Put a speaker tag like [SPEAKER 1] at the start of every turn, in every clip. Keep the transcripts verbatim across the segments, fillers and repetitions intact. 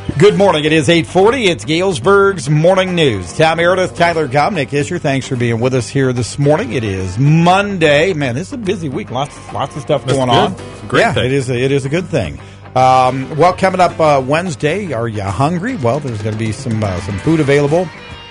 [SPEAKER 1] Good morning. It is eight forty. It's Galesburg's Morning News. Tom Meredith, Tyler Gomnick is here. Thanks for being with us here this morning. It is Monday. Man, this is a busy week. Lots, lots of stuff
[SPEAKER 2] That's
[SPEAKER 1] going
[SPEAKER 2] good.
[SPEAKER 1] on.
[SPEAKER 2] It's a great
[SPEAKER 1] yeah,
[SPEAKER 2] thing.
[SPEAKER 1] it is. A, it is a good thing. Um, well, coming up uh, Wednesday, are you hungry? Well, there's going to be some uh, some food available.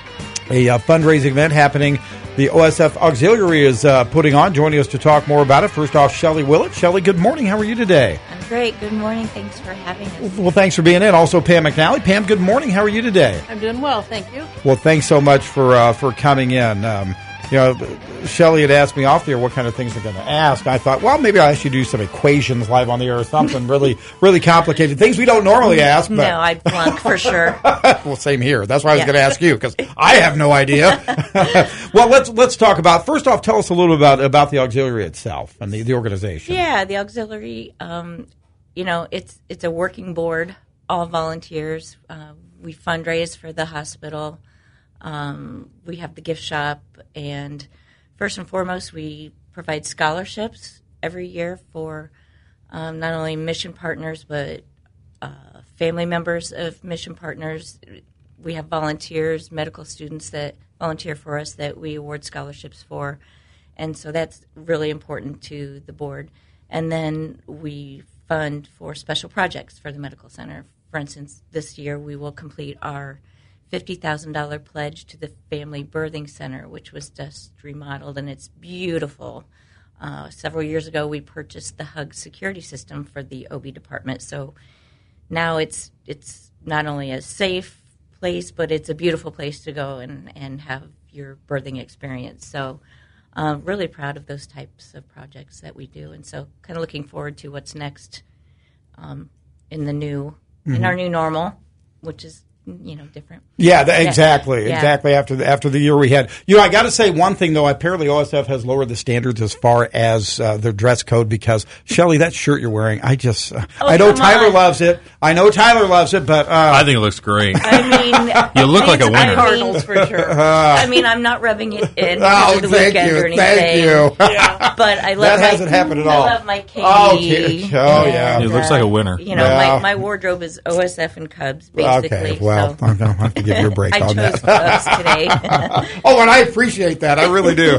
[SPEAKER 1] A uh, fundraising event happening. The O S F Auxiliary is uh, putting on. Joining us to talk more about it. First off, Shelley Willett. Shelley, good morning. How are you today?
[SPEAKER 3] I'm great. Good morning. Thanks for having us.
[SPEAKER 1] Well, thanks for being in. Also, Pam McNally. Pam, good morning. How are you today?
[SPEAKER 4] I'm doing well, thank you.
[SPEAKER 1] Well, thanks so much for uh, for coming in. Um, you know, Shelley had asked me off the air what kind of things I'm going to ask. I thought, well, maybe I'll ask you to do some equations live on the air or something really, really complicated things we don't normally ask. But
[SPEAKER 3] No, I'd flunk for sure.
[SPEAKER 1] well, same here. That's why I was
[SPEAKER 3] Yeah.
[SPEAKER 1] going to ask you because I have no idea. Well, let's let's talk about first off. Tell us a little about about the auxiliary itself and the, the organization.
[SPEAKER 3] Yeah, the auxiliary. Um, you know, it's it's a working board, all volunteers. Uh, we fundraise for the hospital. Um, we have the gift shop, and first and foremost, we provide scholarships every year for um, not only mission partners but uh, family members of mission partners. We have volunteers, medical students that volunteer for us that we award scholarships for, and so that's really important to the board. And then we fund for special projects for the medical center. For instance, this year we will complete our fifty thousand dollars pledge to the Family Birthing Center, which was just remodeled, and it's beautiful. Uh, several years ago, we purchased the Hug security system for the O B department, so now it's it's not only a safe place, but it's a beautiful place to go and, and have your birthing experience. So uh, really proud of those types of projects that we do, and so kind of looking forward to what's next um, in the new, mm-hmm. in our new normal, which is, you know, different.
[SPEAKER 1] Yeah, th- exactly,
[SPEAKER 3] Yeah.
[SPEAKER 1] exactly. After the after the year we had, you know, I got to say one thing though. Apparently, O S F has lowered the standards as far as uh, their dress code because Shelley, that shirt you're wearing, I just, uh,
[SPEAKER 3] Oh,
[SPEAKER 1] I know
[SPEAKER 3] come
[SPEAKER 1] Tyler
[SPEAKER 3] on.
[SPEAKER 1] loves it. I know Tyler loves it, but uh,
[SPEAKER 2] I think it looks great.
[SPEAKER 3] I mean,
[SPEAKER 2] You look like a winner.
[SPEAKER 3] I mean,
[SPEAKER 4] Cardinals for sure.
[SPEAKER 3] I mean, I'm not rubbing it in
[SPEAKER 1] oh,
[SPEAKER 3] over the
[SPEAKER 1] thank
[SPEAKER 3] weekend
[SPEAKER 1] you,
[SPEAKER 3] or anything.
[SPEAKER 1] thank you.
[SPEAKER 4] Yeah.
[SPEAKER 3] But I love
[SPEAKER 1] That
[SPEAKER 3] my,
[SPEAKER 1] hasn't happened at all.
[SPEAKER 3] I love my K D.
[SPEAKER 1] Oh, okay. Oh, yeah.
[SPEAKER 3] and,
[SPEAKER 2] He looks like a winner.
[SPEAKER 3] You know,
[SPEAKER 1] Yeah.
[SPEAKER 3] my, my wardrobe is O S F and Cubs, basically.
[SPEAKER 1] Okay, well,
[SPEAKER 3] so.
[SPEAKER 1] I'm going to have to give you a break
[SPEAKER 3] I
[SPEAKER 1] on
[SPEAKER 3] chose
[SPEAKER 1] that.
[SPEAKER 3] Cubs today.
[SPEAKER 1] Oh, and I appreciate that. I really do.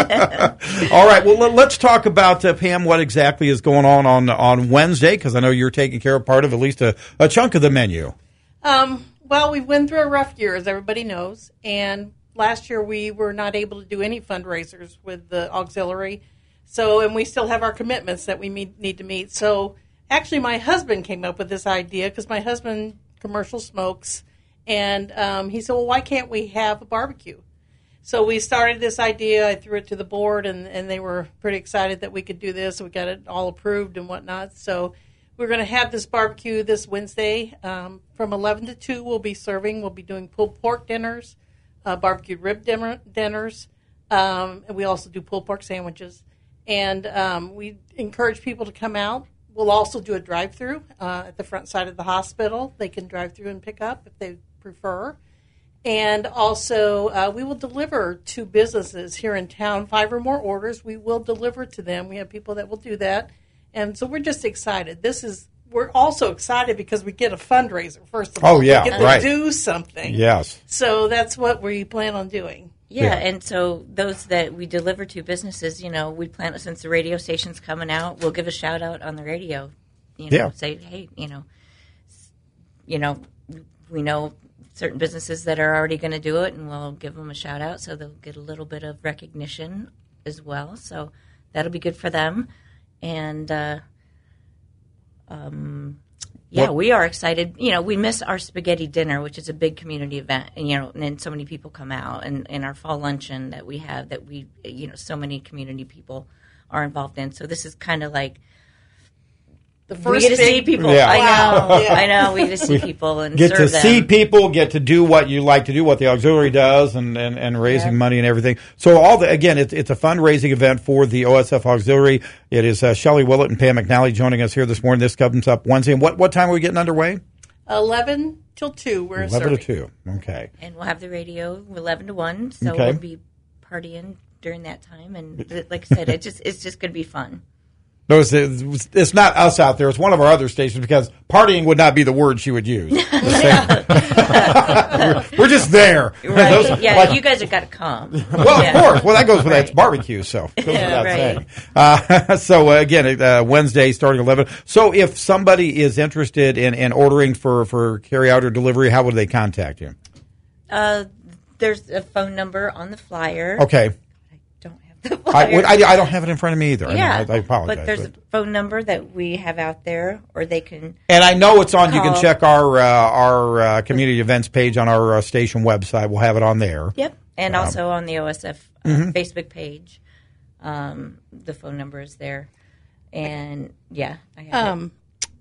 [SPEAKER 1] All right. Well, let- let's talk about, uh, Pam, what exactly is going on on, on Wednesday, because I know you're taking care of part of at least a, a chunk of the menu.
[SPEAKER 4] Um, well, we've been through a rough year, as everybody knows, and last year we were not able to do any fundraisers with the auxiliary. So, and we still have our commitments that we meet, need to meet. So, actually, my husband came up with this idea because my husband commercial smokes, and um, he said, "Well, why can't we have a barbecue?" So we started this idea. I threw it to the board, and, and they were pretty excited that we could do this. We got it all approved and whatnot. So we're going to have this barbecue this Wednesday um, from eleven to two. We'll be serving. We'll be doing pulled pork dinners, uh, barbecued rib dinner, dinners, um, and we also do pulled pork sandwiches. And um, we encourage people to come out. We'll also do a drive-through uh, at the front side of the hospital. They can drive through and pick up if they prefer. And also, uh, we will deliver to businesses here in town. Five or more orders, we will deliver to them. We have people that will do that. And so we're just excited. This is, we're also excited because we get a fundraiser, first of all.
[SPEAKER 1] Oh, yeah,
[SPEAKER 4] we get
[SPEAKER 1] right.
[SPEAKER 4] to do something.
[SPEAKER 1] Yes.
[SPEAKER 4] So that's what we plan on doing.
[SPEAKER 3] Yeah,
[SPEAKER 1] Yeah.
[SPEAKER 3] and so those that we deliver to businesses, you know, we plan, since the radio station's coming out, we'll give a shout out on the radio. You know,
[SPEAKER 1] Yeah.
[SPEAKER 3] say, hey, you know, s- you know, we know certain businesses that are already going to do it, and we'll give them a shout out, so they'll get a little bit of recognition as well. So that'll be good for them, and uh, um. Yeah,
[SPEAKER 1] What-
[SPEAKER 3] we are excited. You know, we miss our spaghetti dinner, which is a big community event, and you know, and then so many people come out, and, and our fall luncheon that we have, that we, you know, so many community people are involved in. So this is kind of like
[SPEAKER 4] The
[SPEAKER 3] we
[SPEAKER 4] first
[SPEAKER 3] get to see
[SPEAKER 4] big-
[SPEAKER 3] people.
[SPEAKER 1] Yeah.
[SPEAKER 3] I know,
[SPEAKER 4] Wow. Yeah.
[SPEAKER 3] I know. We get to see people and
[SPEAKER 1] Get
[SPEAKER 3] serve
[SPEAKER 1] to
[SPEAKER 3] them.
[SPEAKER 1] see people, get to do what you like to do, what the auxiliary does, and, and, and raising
[SPEAKER 3] Yeah.
[SPEAKER 1] money and everything. So all the again, it's it's a fundraising event for the O S F Auxiliary. It is uh, Shelley Willett and Pam McNally joining us here this morning. This comes up Wednesday. And what what time are we getting underway?
[SPEAKER 4] eleven till two, we're
[SPEAKER 1] Eleven
[SPEAKER 4] serving.
[SPEAKER 1] to two. Okay.
[SPEAKER 3] And we'll have the radio eleven to one, so
[SPEAKER 1] Okay.
[SPEAKER 3] we'll be partying during that time. And like I said, it just it's just going to be fun.
[SPEAKER 1] No, it's, it's it's not us out there. It's one of our other stations because partying would not be the word she would use. we're, we're just there.
[SPEAKER 3] Right.
[SPEAKER 1] Those,
[SPEAKER 3] yeah,
[SPEAKER 1] like,
[SPEAKER 3] you guys have got to come.
[SPEAKER 1] well,
[SPEAKER 3] yeah.
[SPEAKER 1] of course. Well, that goes with that.
[SPEAKER 3] Right.
[SPEAKER 1] It's barbecue, so goes
[SPEAKER 3] Yeah,
[SPEAKER 1] without
[SPEAKER 3] right.
[SPEAKER 1] saying. Uh, so uh, again, uh, Wednesday starting at eleven. So if somebody is interested in, in ordering for, for carry out or delivery, how would they contact you?
[SPEAKER 3] Uh, there's a phone number on the flyer.
[SPEAKER 1] Okay.
[SPEAKER 3] I don't have the
[SPEAKER 1] I,
[SPEAKER 3] flyer.
[SPEAKER 1] I, I don't have it in front of me either.
[SPEAKER 3] yeah,
[SPEAKER 1] I, mean, I, I apologize.
[SPEAKER 3] but there's a phone number that we have out there, or they can.
[SPEAKER 1] And I know it's on. You can
[SPEAKER 3] Call.
[SPEAKER 1] check our uh, our uh, community events page on our uh, station website. We'll have it on there.
[SPEAKER 3] Yep, and
[SPEAKER 1] Um,
[SPEAKER 3] also on the O S F uh,
[SPEAKER 1] mm-hmm.
[SPEAKER 3] Facebook page. Um, the phone number is there, and yeah, I have it.
[SPEAKER 4] Um,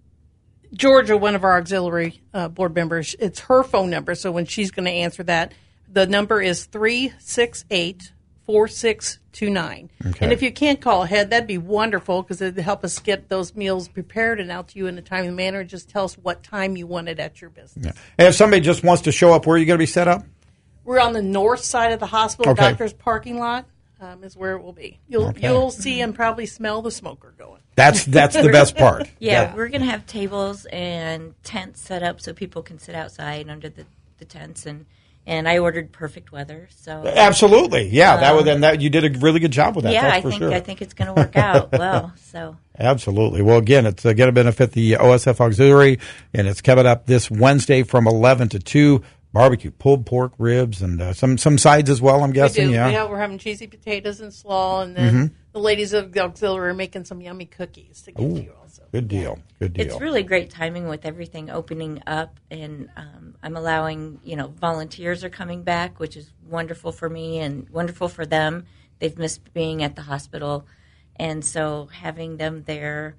[SPEAKER 4] Georgia, one of our auxiliary uh, board members, it's her phone number. So when she's going to answer that, the number is three six eight, four six two nine.
[SPEAKER 1] Okay.
[SPEAKER 4] And if you can't call ahead, that'd be wonderful because it'd help us get those meals prepared and out to you in a timely manner. Just tell us what time you want it at your business.
[SPEAKER 1] Yeah. And if somebody just wants to show up, where are you going to be set up?
[SPEAKER 4] We're on the north side of the hospital.
[SPEAKER 1] Okay.
[SPEAKER 4] Doctor's parking lot um, is where it will be. You'll
[SPEAKER 1] Okay.
[SPEAKER 4] you'll see and probably smell the smoker going.
[SPEAKER 1] That's that's the best part.
[SPEAKER 3] Yeah,
[SPEAKER 1] That-
[SPEAKER 3] we're going to have tables and tents set up so people can sit outside under the, the tents. And, and I ordered perfect weather. So
[SPEAKER 1] absolutely. Yeah, that would then that you did a really good job with that.
[SPEAKER 3] yeah,
[SPEAKER 1] that's
[SPEAKER 3] I
[SPEAKER 1] for
[SPEAKER 3] think
[SPEAKER 1] sure.
[SPEAKER 3] I think it's going to work out well. So
[SPEAKER 1] Absolutely. Well, again, it's uh, going to benefit the O S F Auxiliary, and it's coming up this Wednesday from eleven to two. Barbecue, pulled pork, ribs, and uh, some some sides as well. I'm guessing.
[SPEAKER 4] We do.
[SPEAKER 1] Yeah.
[SPEAKER 4] We have, we're having cheesy potatoes and slaw, and then
[SPEAKER 1] Mm-hmm.
[SPEAKER 4] the ladies of the auxiliary are making some yummy cookies to give
[SPEAKER 1] Ooh,
[SPEAKER 4] to you also.
[SPEAKER 1] Good deal. Good deal.
[SPEAKER 3] it's really great timing with everything opening up, and um, I'm allowing, you know, volunteers are coming back, which is wonderful for me and wonderful for them. They've missed being at the hospital, and so having them there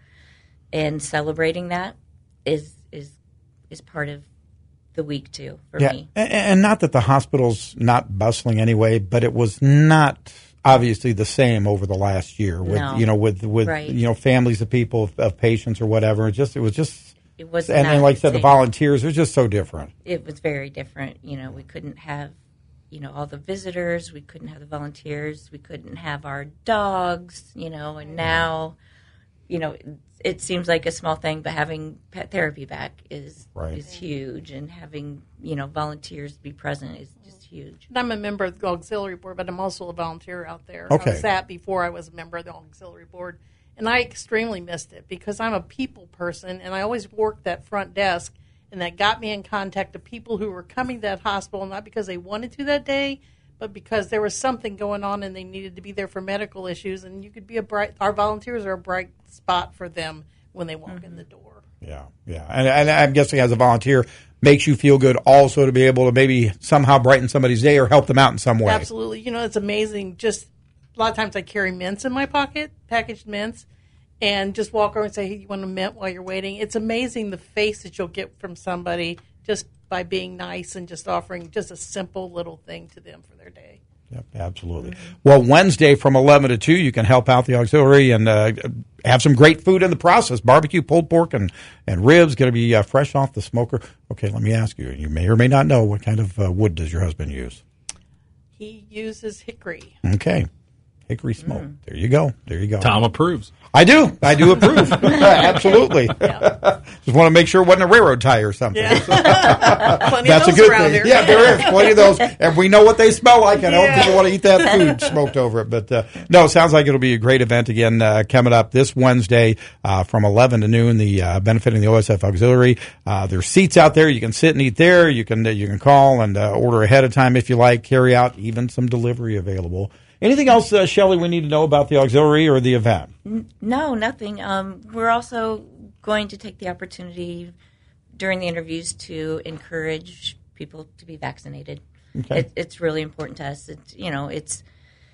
[SPEAKER 3] and celebrating that is is is part of the week too for
[SPEAKER 1] Yeah,
[SPEAKER 3] me.
[SPEAKER 1] and, and not that the hospital's not bustling anyway, but it was not obviously the same over the last year with
[SPEAKER 3] No.
[SPEAKER 1] you know with with
[SPEAKER 3] Right.
[SPEAKER 1] you know families of people of, of patients or whatever. It just it was just
[SPEAKER 3] It was
[SPEAKER 1] and,
[SPEAKER 3] not
[SPEAKER 1] and like I said, the
[SPEAKER 3] same.
[SPEAKER 1] volunteers it was just so different.
[SPEAKER 3] It was very different. You know, we couldn't have, you know, all the visitors. We couldn't have the volunteers. We couldn't have our dogs. You know, and now, you know, it, it seems like a small thing, but having pet therapy back is
[SPEAKER 1] Right.
[SPEAKER 3] is huge, and having, you know, volunteers be present is just huge.
[SPEAKER 4] And I'm a member of the auxiliary board, but I'm also a volunteer out there.
[SPEAKER 1] Okay.
[SPEAKER 4] I was that before I was a member of the auxiliary board, and I extremely missed it because I'm a people person, and I always worked that front desk, and that got me in contact with people who were coming to that hospital not because they wanted to that day, but because there was something going on and they needed to be there for medical issues. And you could be a bright. Our volunteers are a bright spot for them when they walk in the door.
[SPEAKER 1] Yeah, yeah, and, and I'm guessing as a volunteer makes you feel good also to be able to maybe somehow brighten somebody's day or help them out in some way.
[SPEAKER 4] Absolutely. You know, it's amazing. Just a lot of times I carry mints in my pocket, packaged mints, and just walk over and say, hey, you want a mint while you're waiting? It's amazing the face that you'll get from somebody just by being nice and just offering just a simple little thing to them for their day.
[SPEAKER 1] Yep, absolutely. Well, Wednesday from eleven to two, you can help out the auxiliary and uh, have some great food in the process. Barbecue, pulled pork, and, and ribs going to be uh, fresh off the smoker. Okay, let me ask you. You may or may not know, what kind of uh, wood does your husband use?
[SPEAKER 4] He uses hickory.
[SPEAKER 1] Okay. Hickory smoke. There you go. There you go.
[SPEAKER 2] Tom approves.
[SPEAKER 1] I do. I do approve. Absolutely. Just want to make sure it wasn't a railroad tie or something.
[SPEAKER 4] Plenty
[SPEAKER 1] That's
[SPEAKER 4] of
[SPEAKER 1] a
[SPEAKER 4] those
[SPEAKER 1] good
[SPEAKER 4] around
[SPEAKER 1] thing.
[SPEAKER 4] here.
[SPEAKER 1] Yeah, there is plenty of those, and we know what they smell like. And I don't
[SPEAKER 4] Yeah.
[SPEAKER 1] people want to eat that food smoked over it. But uh, no, it sounds like it'll be a great event again uh, coming up this Wednesday uh, from eleven to noon. The uh, benefiting the O S F Auxiliary. Uh, there's seats out there. You can sit and eat there. You can uh, you can call and uh, order ahead of time if you like. Carry out, even some delivery available. Anything else, uh, Shelley, we need to know about the auxiliary or the event?
[SPEAKER 3] No, nothing. Um, we're also going to take the opportunity during the interviews to encourage people to be vaccinated.
[SPEAKER 1] Okay.
[SPEAKER 3] It, it's really important to us. It's, you know, it's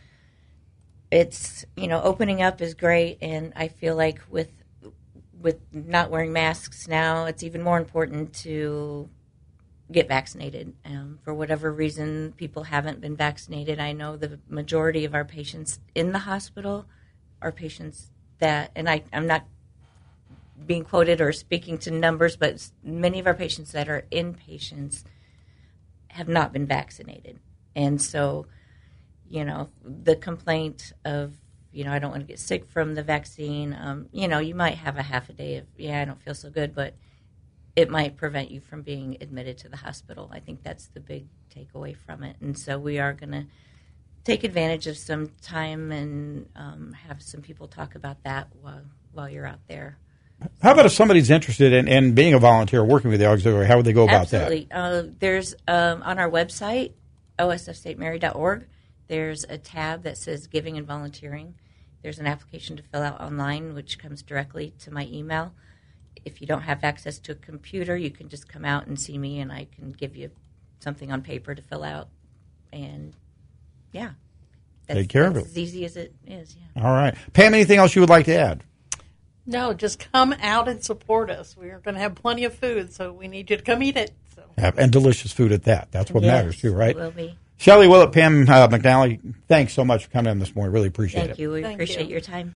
[SPEAKER 3] it's you know, opening up is great, and I feel like with with not wearing masks now, it's even more important to get vaccinated. Um, for whatever reason, people haven't been vaccinated. I know the majority of our patients in the hospital are patients that, and I, I'm not being quoted or speaking to numbers, but many of our patients that are inpatients have not been vaccinated. And so, you know, the complaint of you know, I don't want to get sick from the vaccine. Um, you know, you might have a half a day of, yeah, I don't feel so good, but it might prevent you from being admitted to the hospital. I think that's the big takeaway from it. And so we are going to take advantage of some time and um, have some people talk about that while, while you're out there.
[SPEAKER 1] How about if somebody's interested in, in being a volunteer, working with the auxiliary? How would they go about
[SPEAKER 3] Absolutely.
[SPEAKER 1] that?
[SPEAKER 3] Absolutely. Uh, there's um, on our website, O S F Saint Mary dot org, there's a tab that says Giving and Volunteering. There's an application to fill out online, which comes directly to my email. If you don't have access to a computer, you can just come out and see me, and I can give you something on paper to fill out. And, yeah. That's,
[SPEAKER 1] Take care of it.
[SPEAKER 3] As easy as it is, yeah.
[SPEAKER 1] All right. Pam, anything else you would like to add?
[SPEAKER 4] No, just come out and support us. We're going to have plenty of food, so we need you to come eat it. So.
[SPEAKER 1] Yeah, and delicious food at that. That's what
[SPEAKER 3] Yes,
[SPEAKER 1] matters, too, right?
[SPEAKER 3] It will be.
[SPEAKER 1] Shelley Willett, Pam uh, McNally, thanks so much for coming in this morning. Really appreciate
[SPEAKER 3] Thank
[SPEAKER 1] it.
[SPEAKER 3] you. We
[SPEAKER 4] Thank
[SPEAKER 3] appreciate
[SPEAKER 4] you.
[SPEAKER 3] your time.